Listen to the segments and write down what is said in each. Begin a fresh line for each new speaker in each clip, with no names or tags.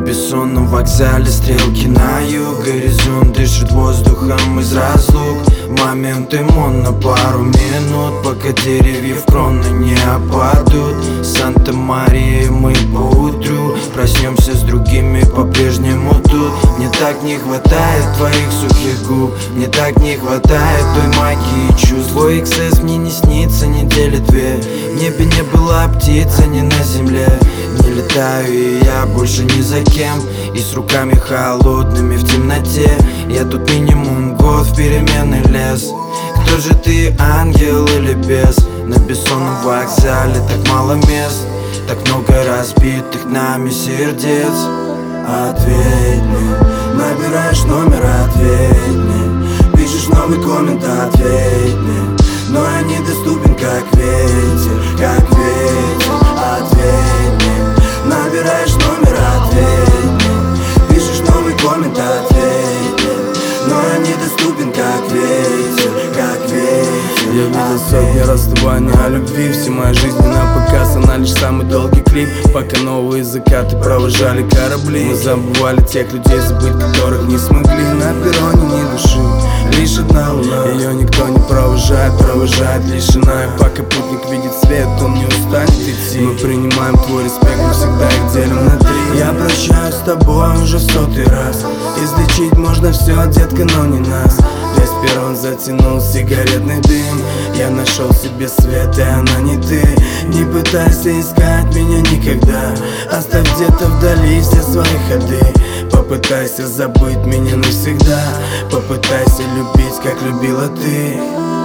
бессонном вокзале стрелки на юг. Горизонт дышит воздухом из разлук. Момент имон на пару минут, пока деревья в кроны не опадут. Санта-Мария, мы поутру проснемся с другими по-прежнему тут. Мне так не хватает твоих сухих губ, мне так не хватает той магии чувств. Твой эксцесс мне не снится недели две. В небе не была птица ни на земле. Не летаю и я больше ни за кем, и с руками холодными в темноте. Я тут минимум год в переменный лес. Кто же ты, ангел или бес? На бессонном вокзале так мало мест, так много разбитых нами сердец. Ответь мне, набираешь номер, ответь мне. Пишешь новый коммент, ответь мне. Но я недоступен, как ветер, как ветер. Ответь мне, набираешь номер, ответь мне. Пишешь новый коммент, ответь мне. Но я недоступен, как ветер, как ветер.
Я видел сотни расставаний о любви. Вся моя жизнь не на показ, она лишь самый долгий клип. Пока новые закаты провожали корабли, мы забывали тех людей, забыть которых не смогли. На перроне ни души, лишь одна луна. Ее никто не провожает, провожает лишь она. И пока путник видит свет, он не устанет идти. Мы принимаем твой респект, мы всегда их делим на три. Я прощаюсь с тобой уже в 100-й раз. Излечить можно все, детка, но не нас. Весь перрон затянул сигаретный дым. Я нашел себе свет, и она не ты. Не пытайся искать меня никогда. Оставь где-то вдали все свои ходы. Попытайся забыть меня навсегда. Попытайся любить, как любила ты.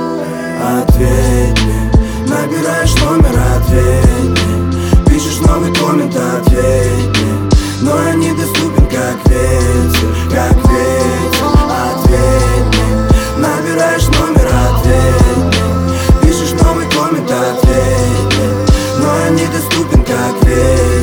Ответь мне, набираешь номер, ответь мне. Пишешь новый коммент, ответь мне. Но я недоступен, как ветер, как ветер. Ответь мне, набираешь номер, ответь мне. Пишешь новый коммент, ответь мне. Но я недоступен, как ветер.